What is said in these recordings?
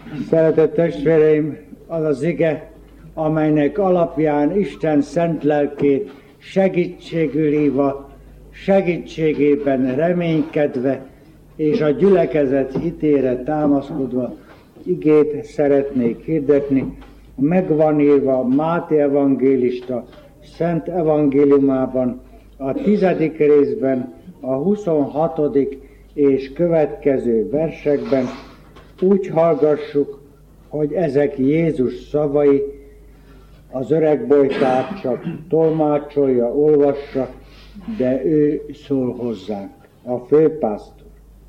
Szeretett testvéreim, az az ige, amelynek alapján Isten szent lelkét segítségül hívva, segítségében reménykedve és a gyülekezet hitére támaszkodva igét szeretnék hirdetni. Megvan írva Máté evangélista Szent Evangéliumában, a 10. részben, a 26. és következő versekben. Úgy hallgassuk, hogy ezek Jézus szavai, az öreg bojtár csak tolmácsolja, olvassa, de ő szól hozzánk, a főpásztor.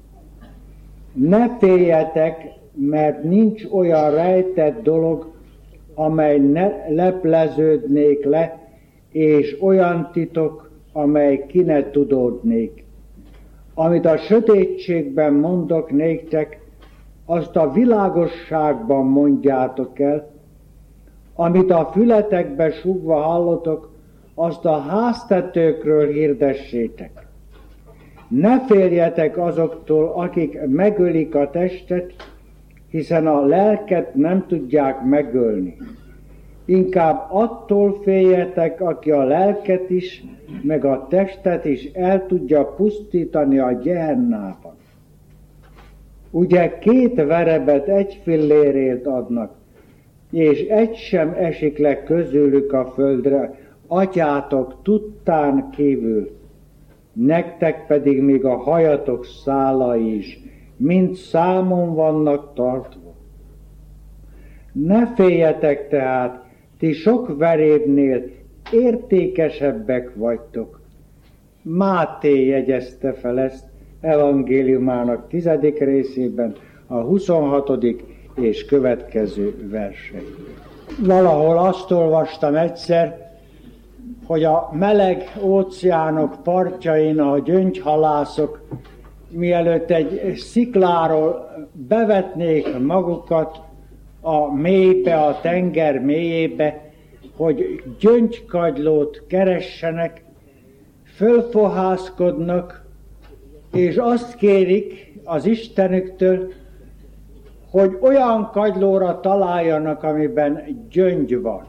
Ne féljetek, mert nincs olyan rejtett dolog, amely ne lepleződnék le, és olyan titok, amely ki ne tudódnék. Amit a sötétségben mondok néktek, azt a világosságban mondjátok el, amit a fületekbe súgva hallotok, azt a háztetőkről hirdessétek. Ne féljetek azoktól, akik megölik a testet, hiszen a lelket nem tudják megölni. Inkább attól féljetek, aki a lelket is, meg a testet is el tudja pusztítani a gyehennában. Ugye 2 verebet 1 fillérért adnak, és egy sem esik le közülük a földre, atyátok tudtán kívül, nektek pedig még a hajatok szálai is, mind számon vannak tartva. Ne féljetek tehát, ti sok verébnél értékesebbek vagytok. Máté jegyezte fel ezt evangéliumának 10. részében, a 26. és következő versei. Valahol azt olvastam egyszer, hogy a meleg óceánok partjain a gyöngyhalászok, mielőtt egy szikláról bevetnék magukat a mélybe, a tenger mélyébe, hogy gyöngykagylót keressenek, fölfohászkodnak, és azt kérik az Istenüktől, hogy olyan kagylóra találjanak, amiben gyöngy van.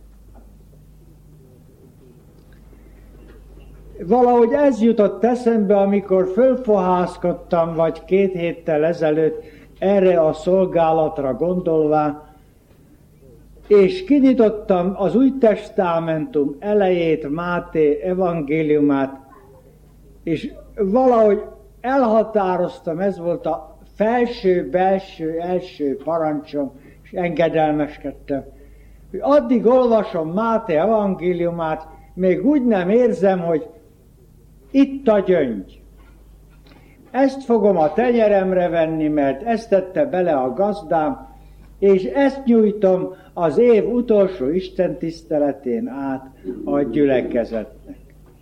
Valahogy ez jutott eszembe, amikor fölfohászkodtam, vagy 2 héttel ezelőtt erre a szolgálatra gondolván, és kinyitottam az Új Testamentum elejét, Máté evangéliumát, és valahogy elhatároztam, ez volt a felső-belső első parancsom, és engedelmeskedtem, hogy addig olvasom Máté evangéliumát, még úgy nem érzem, hogy itt a gyöngy. Ezt fogom a tenyeremre venni, mert ezt tette bele a gazdám, és ezt nyújtom az év utolsó istentiszteletén át a gyülekezetnek.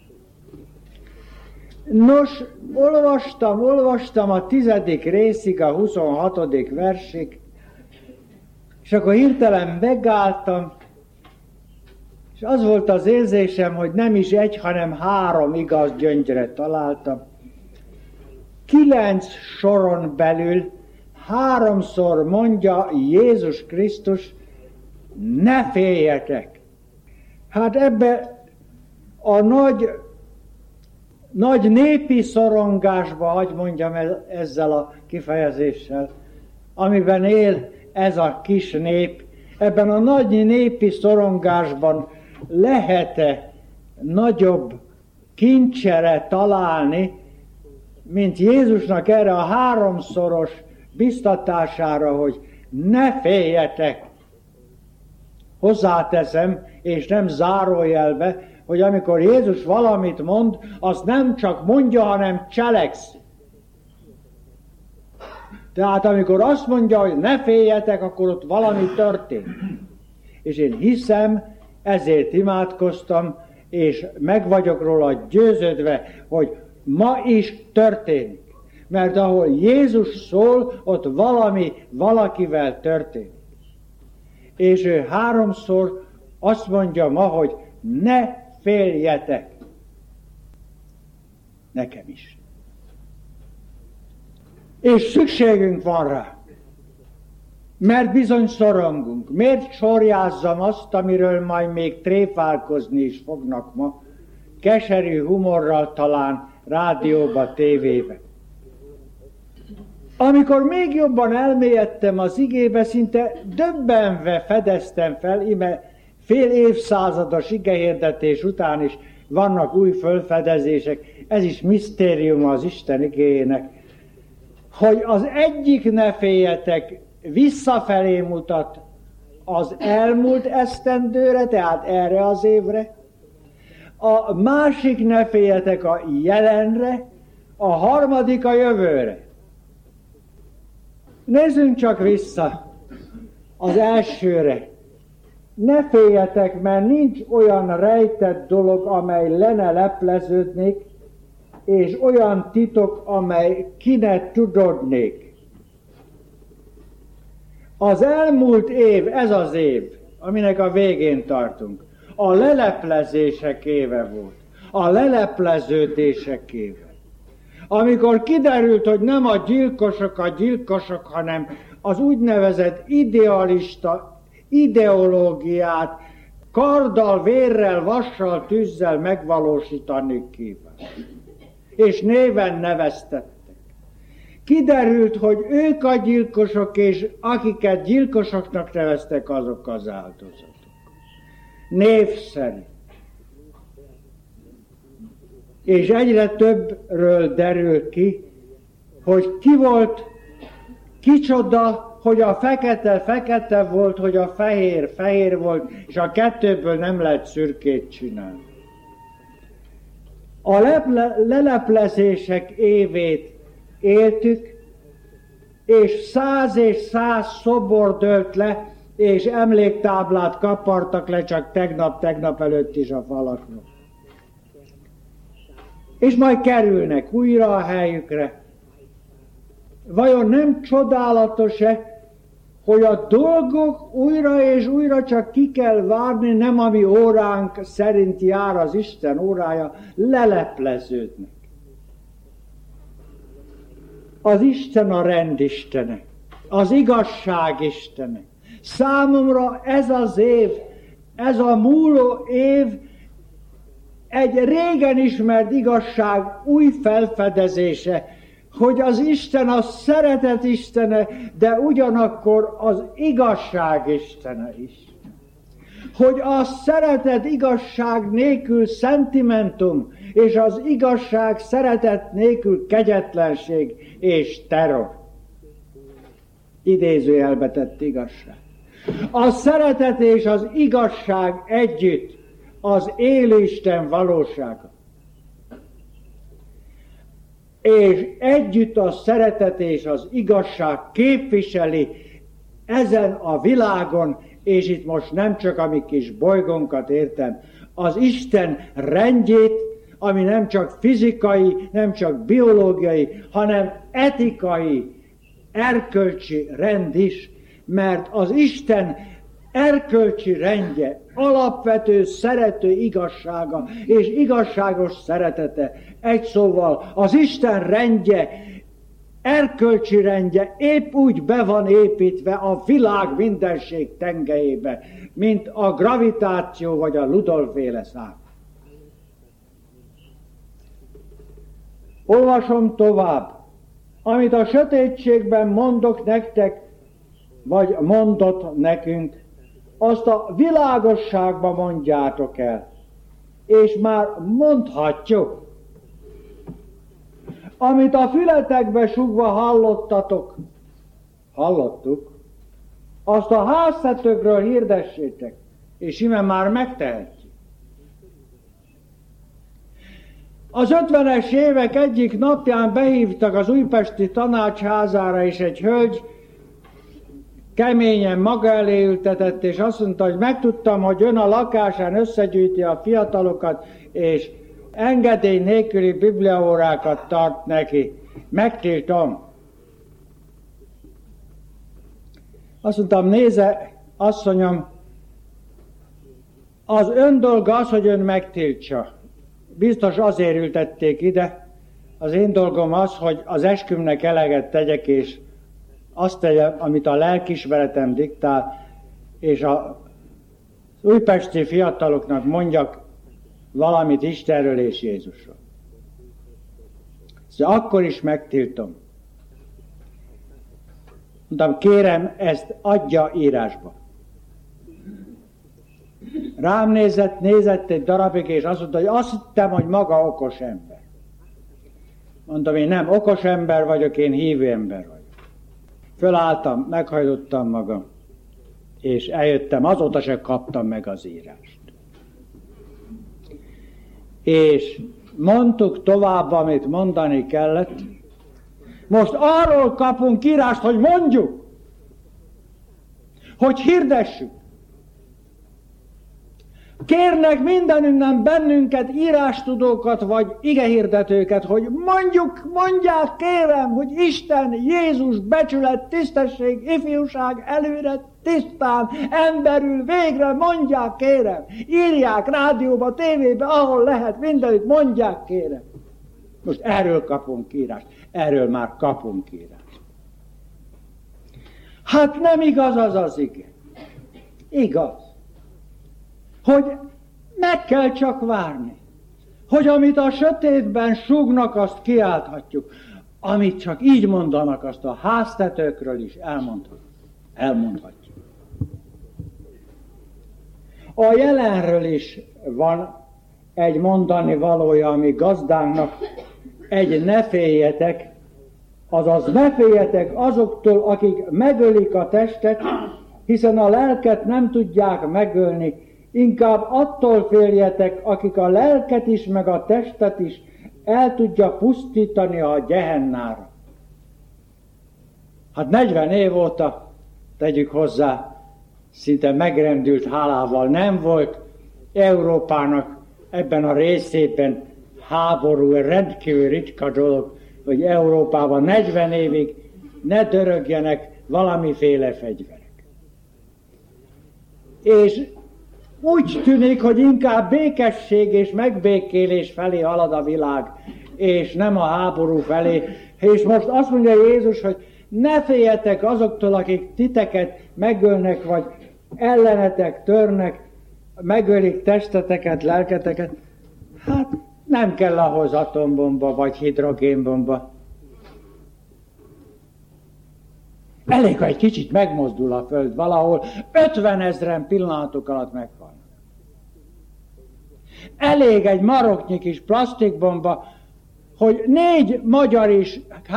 Nos, olvastam a 10. részig, a 26. versig, és akkor hirtelen megálltam, és az volt az érzésem, hogy nem is 1, hanem 3 igaz gyöngyre találtam. 9 soron belül 3-szor mondja Jézus Krisztus, ne féljetek. Hát ebbe a nagy népi szorongásba, hagy mondjam ezzel a kifejezéssel, amiben él ez a kis nép, ebben a nagy népi szorongásban lehet-e nagyobb kincsere találni, mint Jézusnak erre a 3-szoros biztatására, hogy ne féljetek. Hozzáteszem, és nem zárójelbe, hogy amikor Jézus valamit mond, azt nem csak mondja, hanem cselekszi. Tehát amikor azt mondja, hogy ne féljetek, akkor ott valami történik. És én hiszem, ezért imádkoztam, és meg vagyok róla győződve, hogy ma is történik. Mert ahol Jézus szól, ott valami valakivel történik. És ő 3-szor azt mondja ma, hogy ne féljetek. Nekem is. És szükségünk van rá. Mert bizony szorongunk. Miért sorjázzam azt, amiről majd még tréfálkozni is fognak ma, keserű humorral talán rádióba, tévébe. Amikor még jobban elmélyedtem az igébe, szinte döbbenve fedeztem fel, ime fél évszázados igehirdetés után is vannak új fölfedezések, ez is misztérium az Isten igéjének, hogy az egyik ne féljetek visszafelé mutat az elmúlt esztendőre, tehát erre az évre, a másik ne féljetek a jelenre, a harmadik a jövőre. Nézzünk csak vissza az elsőre. Ne féljetek, mert nincs olyan rejtett dolog, amely le ne lepleződnék, és olyan titok, amely ki ne tudodnék. Az elmúlt év, ez az év, aminek a végén tartunk, a leleplezések éve volt, a lelepleződések éve. Amikor kiderült, hogy nem a gyilkosok, hanem az úgynevezett idealista ideológiát karddal, vérrel, vassal, tűzzel megvalósítani kíván. És néven neveztettek. Kiderült, hogy ők a gyilkosok, és akiket gyilkosoknak neveztek, azok az áldozatok. Név szerint. És egyre többről derül ki, hogy ki volt, kicsoda, hogy a fekete volt, hogy a fehér volt, és a kettőből nem lehet szürkét csinálni. A leleplezések évét éltük, és 100 szobor dőlt le, és emléktáblát kapartak le csak tegnap előtt is a falakról. És majd kerülnek újra a helyükre. Vajon nem csodálatos-e, hogy a dolgok újra és újra csak ki kell várni, nem a mi óránk szerint jár az Isten órája, lelepleződnek. Az Isten a rend istene, az igazság istene. Számomra ez az év, ez a múló év egy régen ismert igazság új felfedezése, hogy az Isten a szeretet istene, de ugyanakkor az igazság istene is. Hogy a szeretet igazság nélkül szentimentum, és az igazság szeretet nélkül kegyetlenség és terror. Idézőjelbe tett igazság. A szeretet és az igazság együtt az élő Isten valósága. És együtt a szeretet és az igazság képviseli ezen a világon, és itt most nem csak a mi kis bolygónkat értem, az Isten rendjét, ami nem csak fizikai, nem csak biológiai, hanem etikai, erkölcsi rend is, mert az Isten erkölcsi rendje, alapvető szerető igazsága és igazságos szeretete. Egy szóval az Isten rendje, erkölcsi rendje épp úgy be van építve a világ mindenség tengelyébe, mint a gravitáció vagy a Ludolf-féle szám. Olvasom tovább. Amit a sötétségben mondok nektek, vagy mondott nekünk, azt a világosságban mondjátok el, és már mondhatjuk. Amit a fületekbe sugva hallottuk, azt a háztetőkről hirdessétek, és ime már megtehetjük. Az 50-es évek egyik napján behívtak az újpesti tanácsházára, és egy hölgy keményen maga elé ültetett, és azt mondta, hogy megtudtam, hogy ön a lakásán összegyűjti a fiatalokat, és engedély nélküli bibliaórákat tart neki. Megtiltom. Azt mondtam, nézze, asszonyom, az ön dolga az, hogy ön megtiltsa. Biztos azért ültették ide. Az én dolgom az, hogy az eskümnek eleget tegyek, és azt tegyem, amit a lelkiismeretem diktál, és az újpesti fiataloknak mondjak valamit Istenről és Jézusról. Szóval akkor is megtiltom. Mondtam, kérem, ezt adja írásba. Rám nézett egy darabig, és azt mondta, hogy azt hittem, hogy maga okos ember. Mondtam, én nem okos ember vagyok, én hívő ember vagyok. Fölálltam, meghajlottam magam, és eljöttem, azóta sem kaptam meg az írást. És mondtuk tovább, amit mondani kellett. Most arról kapunk írást, hogy mondjuk, hogy hirdessük. Kérnek mindenünkben bennünket, írástudókat vagy igehirdetőket, hogy mondják kérem, hogy Isten, Jézus, becsület, tisztesség, ifjúság, előre, tisztán, emberül, végre mondják kérem. Írják rádióba, tévébe, ahol lehet, mindenütt mondják kérem. Most erről kapunk írást, erről már kapunk írást. Hát nem igaz az ige. Igaz. Hogy meg kell csak várni, hogy amit a sötétben súgnak, azt kiálthatjuk, amit csak így mondanak, azt a háztetőkről is elmondhatjuk. A jelenről is van egy mondani valója, ami gazdánknak, egy ne féljetek, azaz ne féljetek azoktól, akik megölik a testet, hiszen a lelket nem tudják megölni, inkább attól féljetek, akik a lelket is, meg a testet is el tudja pusztítani a Gehennára. Hát 40 év óta, tegyük hozzá, szinte megrendült hálával nem volt Európának ebben a részében háború, rendkívül ritka dolog, hogy Európában 40 évig ne dörögjenek valamiféle fegyverek. És úgy tűnik, hogy inkább békesség és megbékélés felé halad a világ, és nem a háború felé. És most azt mondja Jézus, hogy ne féljetek azoktól, akik titeket megölnek, vagy ellenetek törnek, megölik testeteket, lelketeket. Hát nem kell ahhoz atombomba, vagy hidrogénbomba. Elég, ha egy kicsit megmozdul a föld valahol, 50 000 pillanatok alatt meghalnak. Elég egy maroknyi kis plastikbomba, hogy 4 magyar is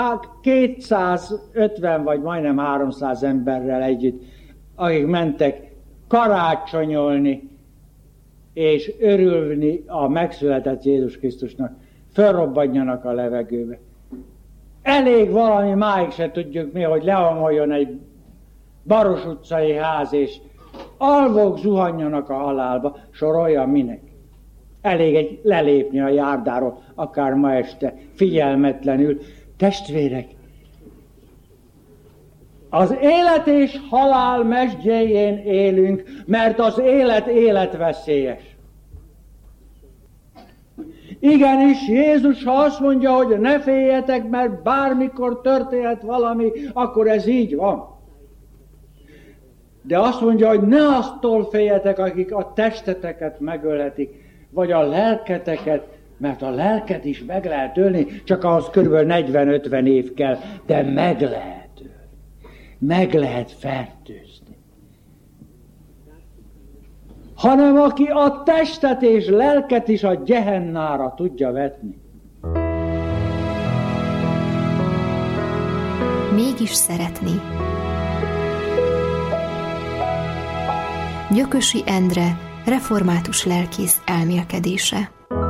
250 vagy majdnem 300 emberrel együtt, akik mentek karácsonyolni és örülni a megszületett Jézus Krisztusnak, fölrobbanjanak a levegőbe. Elég valami, máig se tudjuk mi, hogy leomoljon egy Baros utcai ház, és alvók zuhanjanak a halálba, sorolja minek. Elég egy lelépni a járdáról, akár ma este, figyelmetlenül. Testvérek, az élet és halál mesdjéjén élünk, mert az élet életveszélyes. Igenis, Jézus, ha azt mondja, hogy ne féljetek, mert bármikor történhet valami, akkor ez így van. De azt mondja, hogy ne aztól féljetek, akik a testeteket megölhetik, vagy a lelketeket, mert a lelket is meg lehet ölni, csak ahhoz kb. 40-50 év kell, de meg lehet ölni. Meg lehet fertőzni. Hanem aki a testet és lelket is a Gehennára tudja vetni. Mégis szeretni. Gyökösi Endre, református lelkész elmélkedése.